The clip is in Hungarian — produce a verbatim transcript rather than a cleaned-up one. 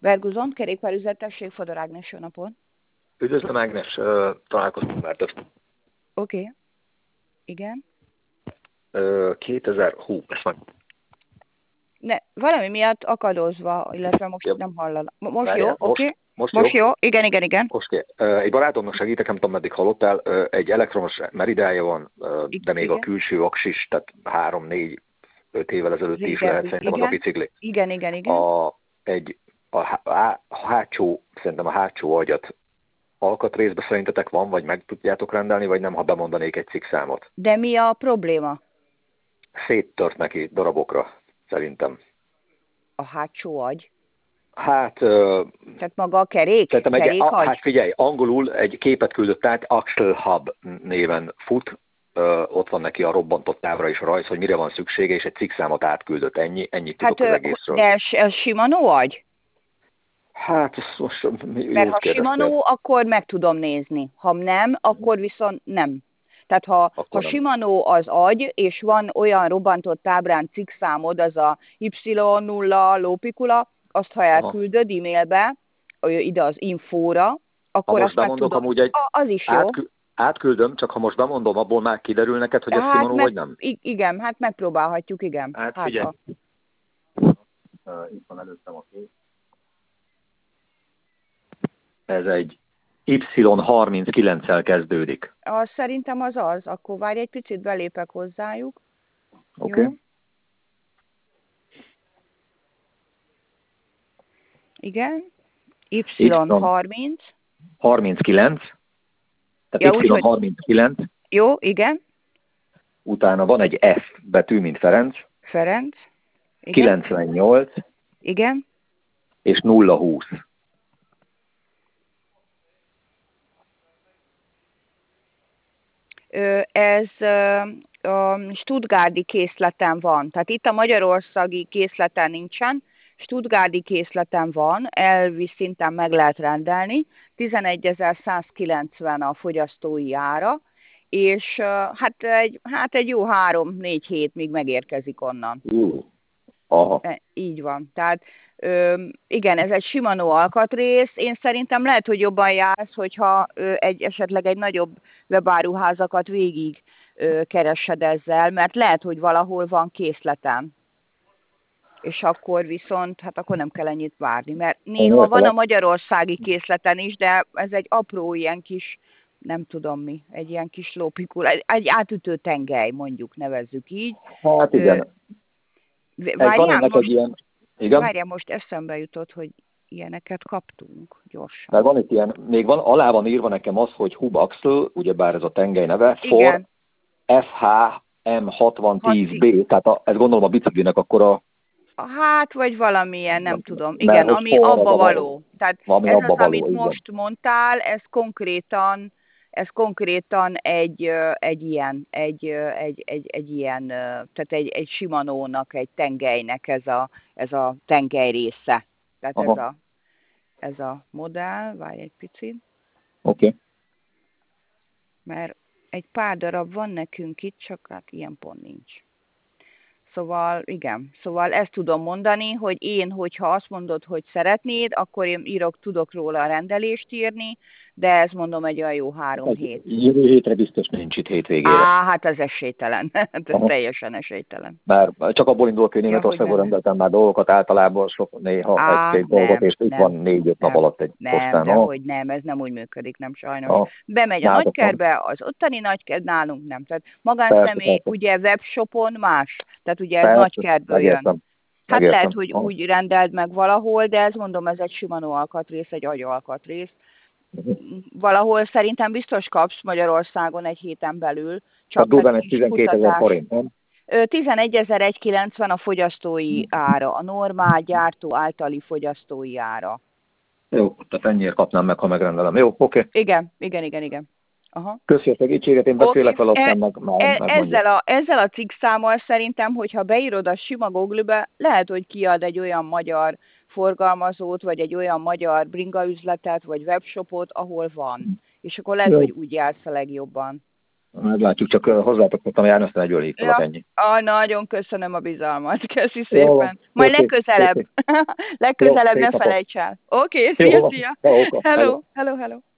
Verguzon, kerékpárüzlet, tessék, Fodor Ágnes, jó napot. Üdvözlöm, Ágnes, találkoztunk már több. Oké. Okay. Igen. kétezer, hú, ezt meg. Ne, valami miatt akadozva, illetve most ja. nem hallanak. Most Várjál, jó, oké? Okay. Most, most jó? jó? Igen, igen, igen. Oké. Egy barátomnak segítek, nem tudom, meddig hallottál, egy elektromos meridája van, de még igen. a külső aksis, tehát három, négy, öt évvel ezelőtt igen, is lehet, szerintem igen. az a bicikli. Igen, igen, igen. A, egy, a, a, a hátsó, szerintem a hátsó agyat alkatrészbe szerintetek van, vagy meg tudjátok rendelni, vagy nem, ha bemondanék egy cikkszámot? De mi a probléma? Széttört neki darabokra, szerintem. A hátsó agy? Hát... Tehát maga a kerék? Szerintem egy, kerék a, agy? hát figyelj, angolul egy képet küldött át, Axle Hub néven fut, ö, ott van neki a robbantott távra is a rajz, hogy mire van szüksége, és egy cikkszámot átküldött, ennyi, ennyit tudok hát, az egészről. Ez, ez Shimano agy? Hát, most Mert ha Shimano, akkor meg tudom nézni. Ha nem, akkor viszont nem. Tehát ha, ha Shimano az agy, és van olyan robbantott tábrán cikkszámod, az a Y nulla lópikula, azt ha elküldöd Aha. e-mailbe, ide az infóra, akkor ha azt meg tudom. Amúgy egy az is jó. Átkü átküldöm, csak ha most bemondom, abból már kiderül neked, hogy ez hát Shimano meg, vagy nem? Igen, hát megpróbálhatjuk, igen. Hát, hát figyelj. Ha. Uh, itt van előttem a kép. Ez egy Y harminckilenccel kezdődik. Az szerintem az az. Akkor várj egy picit, belépek hozzájuk. Oké. Okay. Igen. Y harminc. harminckilenc. Tehát ja, Y harminckilenc. Jó, igen. Utána van egy F betű, mint Ferenc. Ferenc. Igen. kilencvennyolc. Igen. És nulla húsz. Ez a stuttgarti készleten van. Tehát itt a magyarországi készleten nincsen, stuttgarti készleten van, elvi szinten meg lehet rendelni, tizenegyezer-százkilencven a fogyasztói ára, és hát egy, hát egy jó három-négy hét még megérkezik onnan. Uh, aha. Így van. Tehát Ö, igen, ez egy Shimano alkatrész. Én szerintem lehet, hogy jobban jársz, hogyha ö, egy, esetleg egy nagyobb webáruházakat végig ö, keresed ezzel, mert lehet, hogy valahol van készletem. És akkor viszont, hát akkor nem kell ennyit várni, mert néha van a magyarországi készleten is, de ez egy apró ilyen kis, nem tudom mi, egy ilyen kis lópikul, egy, egy átütő tengely, mondjuk nevezzük így. Hát igen. Ö, várjál, most... egy ilyen... Igen? Várjál, most eszembe jutott, hogy ilyeneket kaptunk gyorsan. Mert van itt ilyen, még van, alá van írva nekem az, hogy Hub Axle, ugyebár ez a tengely neve, igen. for F H M hatvan tíz B, tehát a, ez gondolom a biciklinek akkor a... Hát, vagy valamilyen, nem tudom. Igen, ami abba való. Tehát ez az, való, amit igen. most mondtál, ez konkrétan, ez konkrétan egy, egy ilyen, egy, egy, egy, egy ilyen, tehát egy, egy Shimano-nak, egy tengelynek ez a, ez a tengely része. Tehát ez a, ez a modell, várj egy picit. Oké. Okay. Mert egy pár darab van nekünk itt, csak hát ilyen pont nincs. Szóval, igen, szóval ezt tudom mondani, hogy én, hogyha azt mondod, hogy szeretnéd, akkor én írok, tudok róla a rendelést írni, de ez mondom egy olyan jó három egy hét. Jövő hétre biztos nincs itt hétvégére. Á, hát ez esélytelen. Ez teljesen esélytelen. Mert csak abból indulok, hogy Németországban ja, rendeltem már dolgokat, általában sok, néha egy-két dolgot, és itt van négy-öt nap alatt egy nem, postán. Nem, hogy nem, ez nem úgy működik, nem sajnos. Ah, Bemegy a nagykertbe, az ottani nagykert, nálunk nem. Tehát magánszemély, ugye webshopon más. Tehát ugye ez nagykertből jön. Hát megértem. Lehet, hogy ah. úgy rendeld meg valahol, de ez mondom, ez egy Shimano alkatrész, egy agy alkatrész. Uh-huh. Valahol szerintem biztos kapsz Magyarországon egy héten belül. Csak durván egy tizenkétezer forint, nem? tizenegyezer-százkilencven a fogyasztói ára, a normál gyártó általi fogyasztói ára. Jó, tehát ennyiért kapnám meg, ha megrendelem. Jó, oké. Okay. Igen, igen, igen, igen. Aha. Köszi a segítséget, én beszélek okay. e, meg, meg, e, ezzel, a, ezzel a cikkszámmal szerintem, hogyha beírod a sima Google-be, lehet, hogy kiad egy olyan magyar forgalmazót, vagy egy olyan magyar bringaüzletet, vagy webshopot, ahol van. És akkor lehet, Jó. hogy úgy jársz a legjobban. Meglátjuk, csak hozzátok tudtam járni, aztán egyből hívtalak, Ja, ennyi. ah, nagyon köszönöm a bizalmat. Köszi Jó van, szépen. Majd oké, legközelebb. oké. Jó, Legközelebb szép ne napot. felejts el. Oké, Jó szia, van, szia. ciao, hello. Hello, hello, hello.